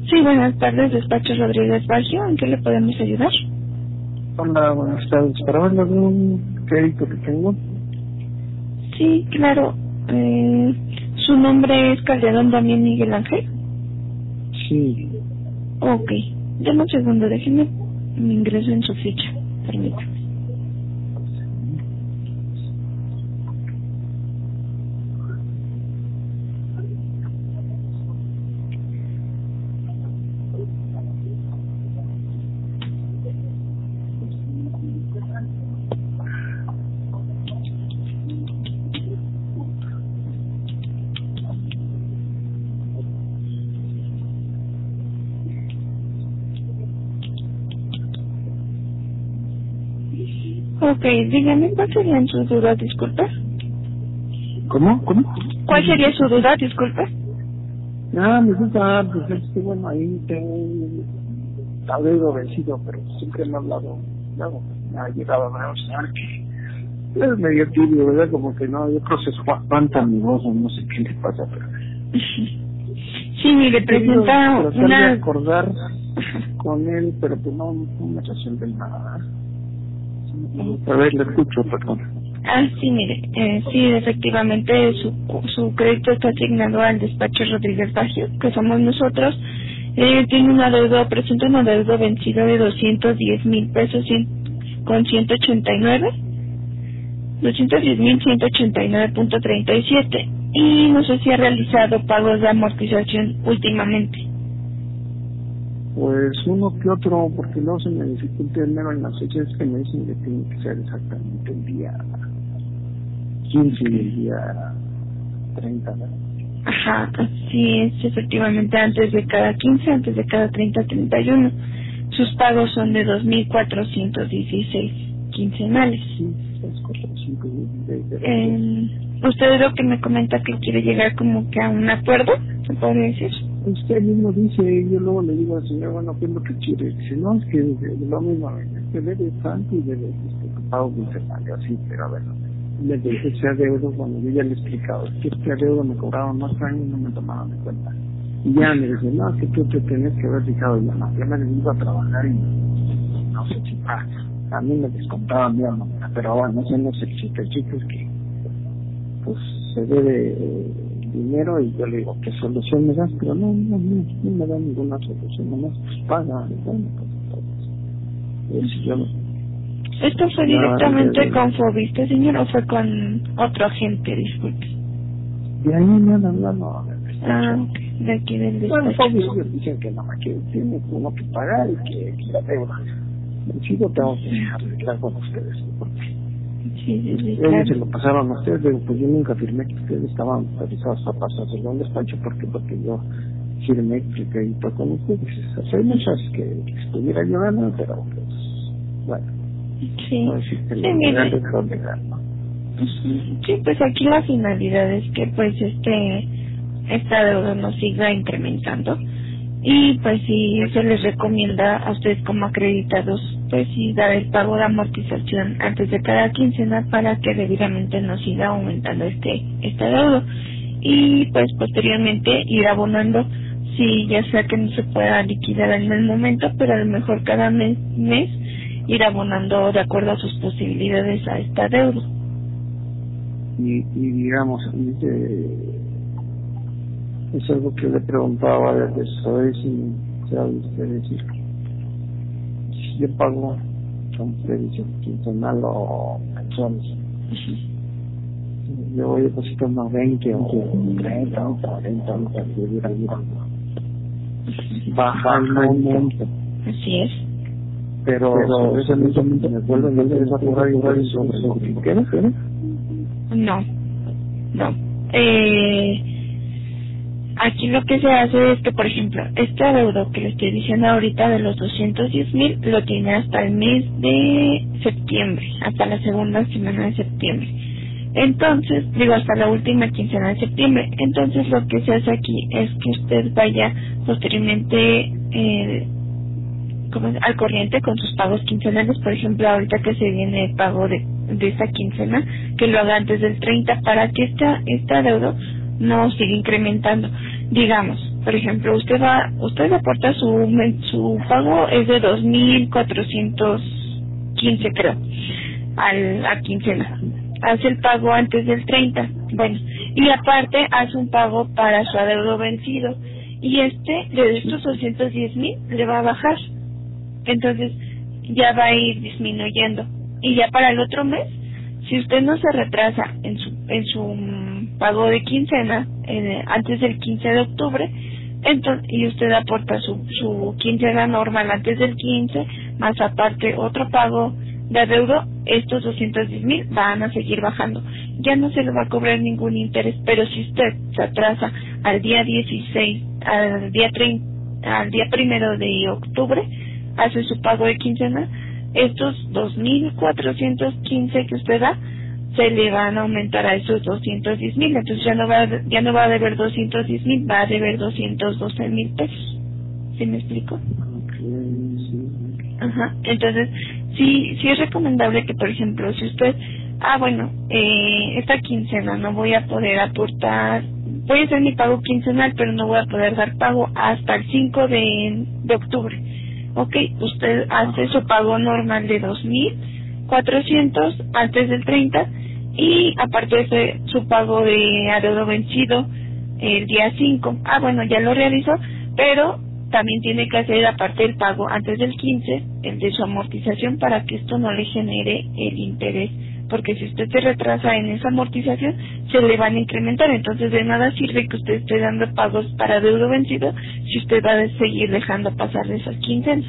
Sí, buenas tardes, despacho Rodríguez Baggio, ¿en qué le podemos ayudar? Hola, buenas tardes. ¿Para ver algún crédito que tengo? Sí, claro. ¿Su nombre es Calderón Damián Miguel Ángel? Sí. Ok, deme un segundo, déjeme, me ingreso en su ficha, permítame. Ok, dígame, ¿cuál serían sus dudas, disculpe? ¿Cómo? ¿Cuál sería su duda, disculpe? Me gusta, pues es que bueno, ahí tengo un tablero vencido, pero siempre me ha hablado, luego me ha llegado a mencionar que es medio tibio, ¿verdad? Como que no, yo creo que se espanta mi voz, o no sé qué le pasa, pero... Sí, mire, presenta tratar de una... acordar con él, pero pues no me resuelve nada. A ver, le escucho, perdón. Sí, mire, sí, efectivamente su crédito está asignado al despacho Rodríguez Baggio, que somos nosotros. Tiene un adeudo, presenta un adeudo vencido de 210,000 pesos con 189, 210,189.37. Y no sé si ha realizado pagos de amortización últimamente. Pues uno que otro, porque no se me dificulta el dinero en las fechas que me dicen que tiene que ser exactamente el día 15 y el día 30, ¿no? Ajá, así es, efectivamente, antes de cada 15, antes de cada 30, 31. Sus pagos son de 2,416 quincenales. Sí, 3, 4, 5, 16, Usted lo que me comenta que quiere llegar como que a un acuerdo, ¿se podría decir? Usted mismo dice, yo luego le digo al señor, bueno, ¿qué es lo que quiere? Dice, no, es que lo mismo, que debe tanto y debe pago quincenal, así, pero a ver, le dije ese adeudo, bueno, yo ya le he explicado, es que este adeudo me cobraron más años y no me tomaron en cuenta. Y ya me dice, no, es que tú te tenés que haber fijado, ya no, yo me dedico a trabajar y no sé si a mí me descontaban bien, ¿no? Pero bueno, eso no se existe, el chiste es que pues se debe dinero y yo le digo, ¿qué solución me das? Pero no me da ninguna solución, nomás pues paga, y bueno, pues entonces, yo ¿Esto fue directamente con Fobiste, señor, o fue con otro agente, disculpe? de ahí me han hablado, De aquí del bueno, despacho. ellos dicen que no, que tiene uno que pagar y que la deuda. Si lo tengo que arreglar con ustedes, porque Sí, ellos claro. se lo pasaron a ustedes, digo, pues yo nunca firmé que ustedes estaban autorizados a pasárselo a un despacho, porque yo firmé que crédito con ustedes. O sea, hay muchas que estuviera llevando, pero pues, bueno, Sí, no existe sí, lo mire. legal es lo legal, ¿no? Sí, pues aquí la finalidad es que pues esta deuda no siga incrementando y pues sí se les recomienda a ustedes como acreditados pues sí dar el pago de amortización antes de cada quincena para que debidamente no siga aumentando este deuda y pues posteriormente ir abonando si ya sea que no se pueda liquidar en el momento, pero a lo mejor cada mes ir abonando de acuerdo a sus posibilidades a esta deuda. Y digamos, es algo que le preguntaba varias veces, a ver si sabe usted decir, si yo pago con servicio quincenal o mensuales, yo voy a depositar unos 20 o 30 o 40 o para que hubiera baja el monto. Así es. Pero ese mismo me vuelven a hacer a cobrar igual sobre lo que quiera, ¿sí? No. Aquí lo que se hace es que, por ejemplo, este adeudo que le estoy diciendo ahorita de los 210,000 lo tiene hasta el mes de septiembre, hasta la segunda semana de septiembre. Entonces, hasta la última quincena de septiembre. Entonces, lo que se hace aquí es que usted vaya posteriormente al corriente con sus pagos quincenales. Por ejemplo, ahorita que se viene el pago de esta quincena, que lo haga antes del 30 para que esta deuda no siga incrementando. Digamos, por ejemplo, usted aporta su pago es de 2,415 creo, a quincena. Hace el pago antes del 30, bueno, y aparte hace un pago para su adeudo vencido, y de estos 210,000 le va a bajar, entonces ya va a ir disminuyendo, y ya para el otro mes, si usted no se retrasa en su pago de quincena antes del 15 de octubre, entonces, y usted aporta su quincena normal antes del 15, más aparte otro pago de adeudo, estos 210,000 van a seguir bajando. Ya no se le va a cobrar ningún interés, pero si usted se atrasa al día 16, al día 1 de octubre, hace su pago de quincena, estos 2,415 que usted da, se le van a aumentar a esos 210,000, entonces ya no va a deber 210,000, va a deber 212,000 pesos. ¿Sí me explico? Okay, sí. Ajá. Entonces sí es recomendable que, por ejemplo, si usted esta quincena no voy a poder aportar, voy a hacer mi pago quincenal, pero no voy a poder dar pago hasta el 5 de octubre. Ok, usted hace su pago normal de 2,400 antes del 30, y aparte de su pago de adeudo vencido el día 5. Ya lo realizó, pero también tiene que hacer aparte el pago antes del 15, el de su amortización, para que esto no le genere el interés, porque si usted se retrasa en esa amortización, se le van a incrementar. Entonces de nada sirve que usted esté dando pagos para adeudo vencido si usted va a seguir dejando pasar esas quincenas.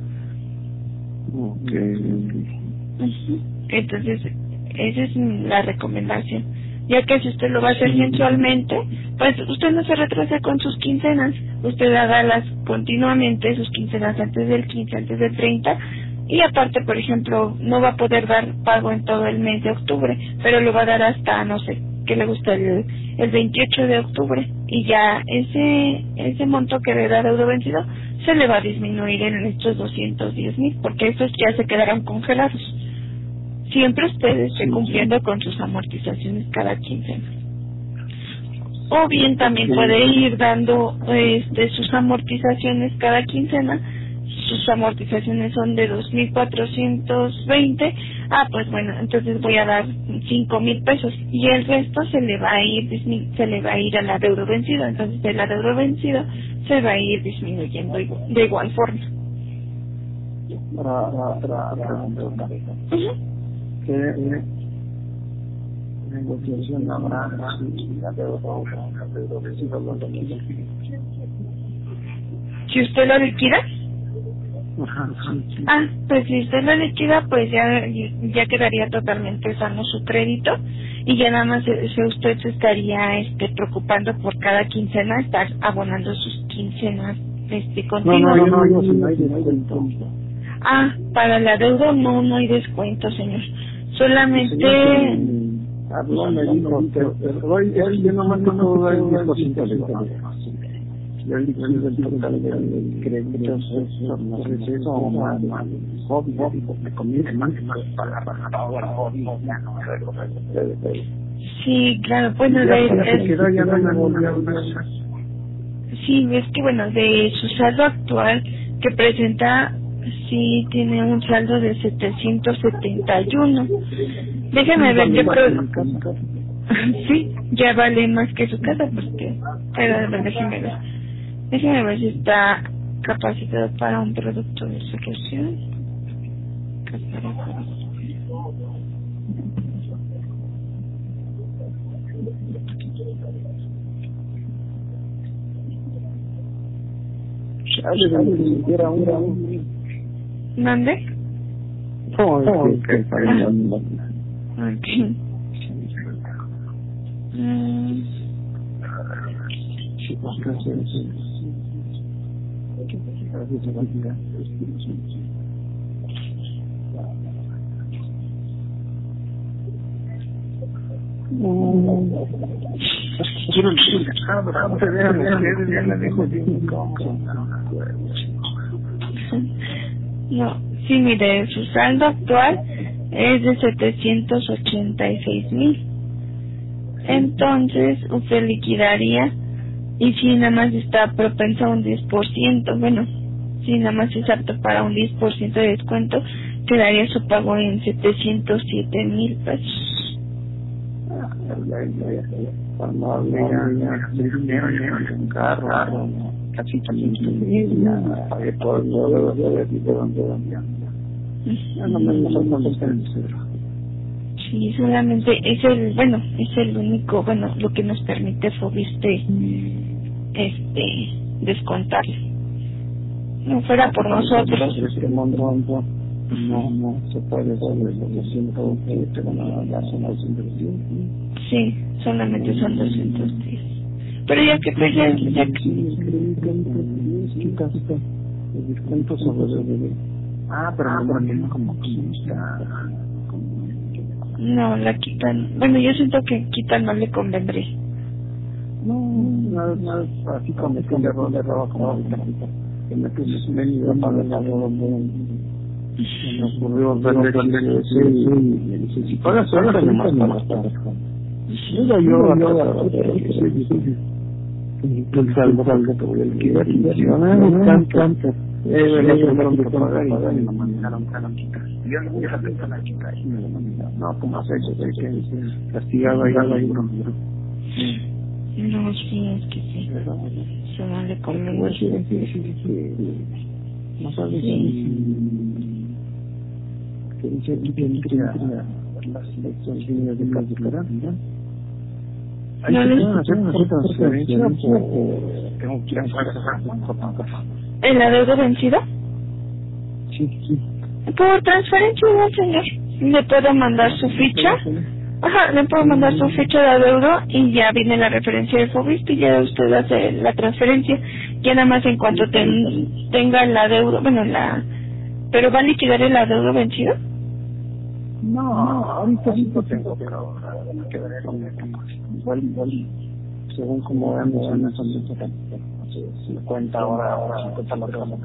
Entonces esa es la recomendación, ya que si usted lo va a hacer mensualmente, pues usted no se retrasa con sus quincenas, usted hágalas continuamente, sus quincenas antes del 15, antes del 30, y aparte, por ejemplo, no va a poder dar pago en todo el mes de octubre, pero lo va a dar hasta, no sé, ¿qué le gusta? El 28 de octubre, y ya ese monto que le da adeudo vencido se le va a disminuir en estos 210,000, porque estos ya se quedarán congelados. Siempre usted esté cumpliendo con sus amortizaciones cada quincena. O bien también puede ir dando sus amortizaciones cada quincena. Sus amortizaciones son de 2,420. Pues bueno, entonces voy a dar 5,000 pesos, y el resto se le va a ir al adeudo vencido. Entonces el adeudo vencido se va a ir disminuyendo de igual forma. ¿Qué negociación habrá si la deuda vencido lo liquida? ¿Si usted lo liquida? Pues si usted lo liquida, pues ya quedaría totalmente sano su crédito, y ya nada más usted se estaría preocupando por cada quincena estar abonando sus quincenas continuas. No hay descuento. Para la deuda no hay descuento, señor. Solamente habló, me dijo, yo nomás no puedo dar el 10%. Yo liquido el total del crédito, no sé si eso o más, hobby, me conviene más para ahora, hobby, ya no me. Sí, claro, sí, es que de su saldo actual que presenta, sí tiene un saldo de 771. Déjeme ver qué producto. Sí, ya vale más que su casa, pero déjeme ver si está capacitado para un producto de ejecución. ¿Mande? No, sí, mire, su saldo actual es de 786,000. Entonces, usted liquidaría Y si nada más está propenso a un 10%, bueno, si nada más es apto para un 10% de descuento, quedaría su pago en 707,000 pesos. Cuando hablé un carro, casi también pagué todo el dólar de donde ya no me Sí, solamente es el único, lo que nos permite Fobiste descontar. No fuera por nosotros. No se puede sobre los 207, ya son los 210. Sí, solamente son 210. Pero ya que pues ya quitas el descuento sobre el bebé. Pero no tiene como quita. No, la quitan. Bueno, yo siento que quitan no le convendría. No, así como es que le roba como ahorita. Que me puse su menú para el lado me ocurrió vender y si pagas ahora no más para yo el saldo que voy a liquidar y tanto y me mandaron canonquita yo no voy a hacer canonquita y me lo mandaron como hacer eso que castigado ahí uno no, sí, es que sí eso no le conviene. No sabes que dice aquí que las elecciones de calcular, ¿no? ¿Hay que hacer una transferencia o tengo que hacer ¿El adeudo vencido? Sí. Por transferencia, no, señor. Le puedo mandar su ficha. Le puedo mandar su ficha de adeudo y ya viene la referencia de Fobiste y ya usted hace la transferencia. Ya nada más en cuanto tenga el adeudo, ¿pero va a liquidar el adeudo vencido? No, ahorita sí lo tengo, pero que ver con igual, según como ando en esa meta, 50 ahora 50 lo tengo.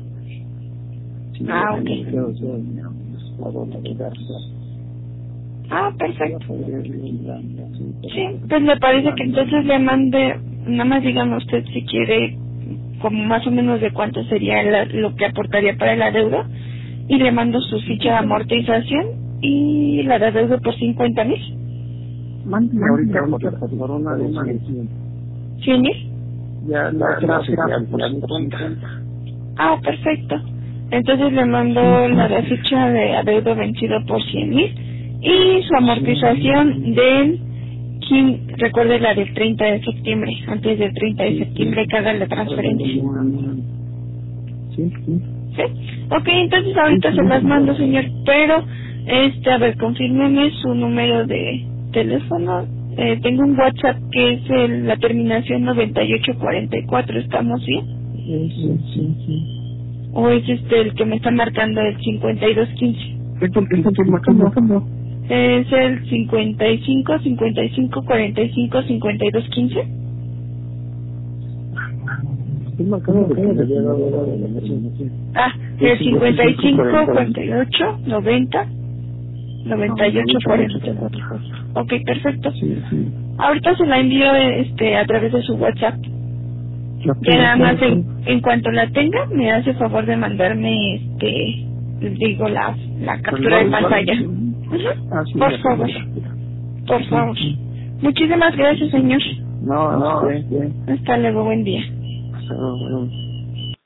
Ok. Perfecto. Sí, pues me parece que entonces le mande, nada más dígame usted si quiere, como más o menos de cuánto sería lo que aportaría para el adeudo, y le mando su ficha de amortización y la de adeudo por 50,000. Mándame ahorita por una de 100,000. Ya la perfecto. Entonces le mando la de ficha de adeudo vencido por 100,000 y su amortización recuerde la del 30 de septiembre, antes del 30 de septiembre que haga la transferencia. Sí. ¿Sí? Ok, entonces ahorita se las mando, señor, pero a ver, confírmeme su número de teléfono. Tengo un WhatsApp que es la terminación 9844, ¿estamos bien? Sí. ¿O es el que me está marcando el 5215? ¿Estoy marcando? Es el 55 45 5215. Estoy marcando el 55 48 90 98 44. Ok, perfecto. Sí. Ahorita se la envío a través de su WhatsApp. Que nada más en cuanto la tenga me hace favor de mandarme la captura de pantalla. Por favor. Muchísimas gracias, señor. No. Hasta luego, buen día. Hasta luego.